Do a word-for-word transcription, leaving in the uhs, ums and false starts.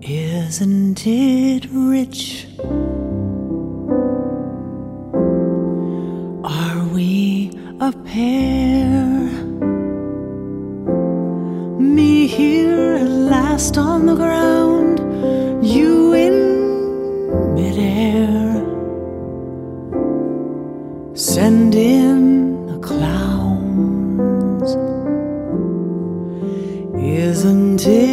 Isn't it rich? Are we a pair? Me here at last on the ground, you in midair. Send in the clowns. Isn't it